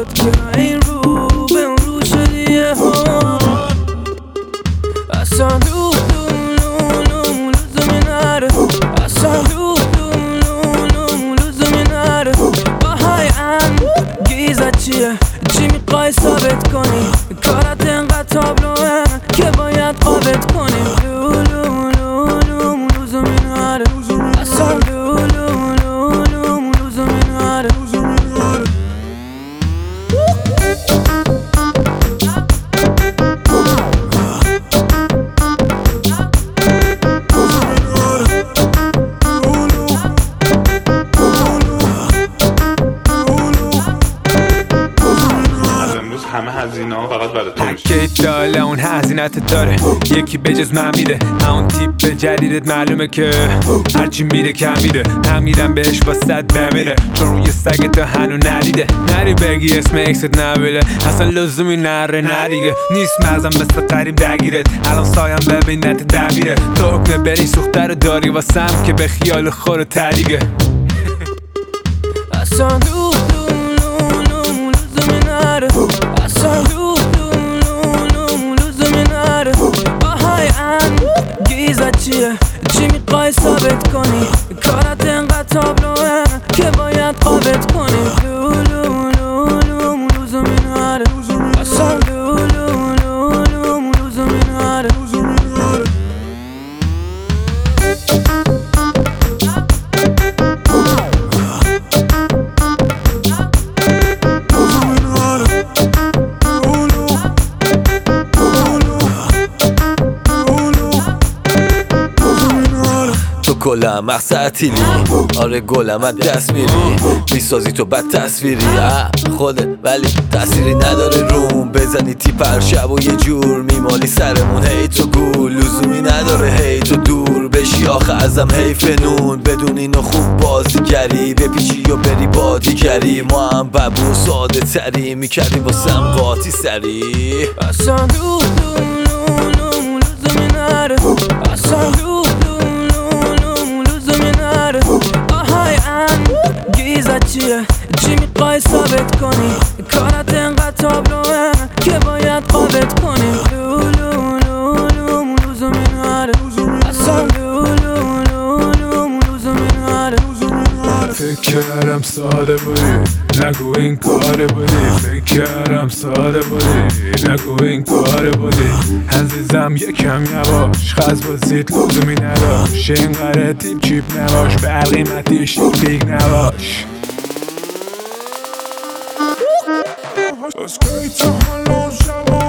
شد که این رو به اون رو شدیه اصلا لزومی نره اصلا لزومی نره باهای انگیزت چیه؟ چی میخوای ثابت کنی؟ کارت انقدر تابلوه که باید قابت کنی لزومی نره اصلا لزومی نره همه هزینه ها فقط برای تو میشه. پکیج داله اون هزینت داره یکی بجز من میده همون تیپ جدیدت معلومه که هرچی میره کم میره هم میرم بهش با صد بمیره چون روی سگت هنو ندیده نری بگی اسم اکست نبیله اصلا لزومی نره ندیگه نیست مغزم مثل قریب درگیرت الان سایم ببینت دبیره تو حکمه بری سوخته رو داری واسم که به خیال خور تریگه اصلا لزومی نره اصلا لزومی نره باهای انگیزت چیه؟ چی میخوای ثابت کنی؟ کارت انقدر تابلوه که باید قابت کنی لزومی نره اصلا لزومی نره تو کلم مقصد تیلی آره گلم از دست میری میسازی تو بد تصویری خوده ولی تأثیری نداره روم بزنی تیپ هر شب و یه جور میمالی سرمون هی تو گول لزومی نداره هی تو دور بشی آخه ازم هی فنون بدون اینو خوب بازیگری بپیچی و بری بادیگری ما هم ببو ساده تری میکردی واسم قاطی سری اصلا لزومی نره اصلا لزومی نره باهای انگیزت چیه؟ چی میخوای ثابت کنی؟ کارت انقدر تابلوه که باید قابت کنی لزومی نره اصلا لزومی نره فکر کردم ساده بودی نگو این کار بودی فکر کردم ساده بودی نگو این کار بودی عزیزم یکم یواش خز بازید لزومی نداشت اینقدر تیپ چیپ نباش بر قیمتیش پیک نباش از کی تا حالا شبا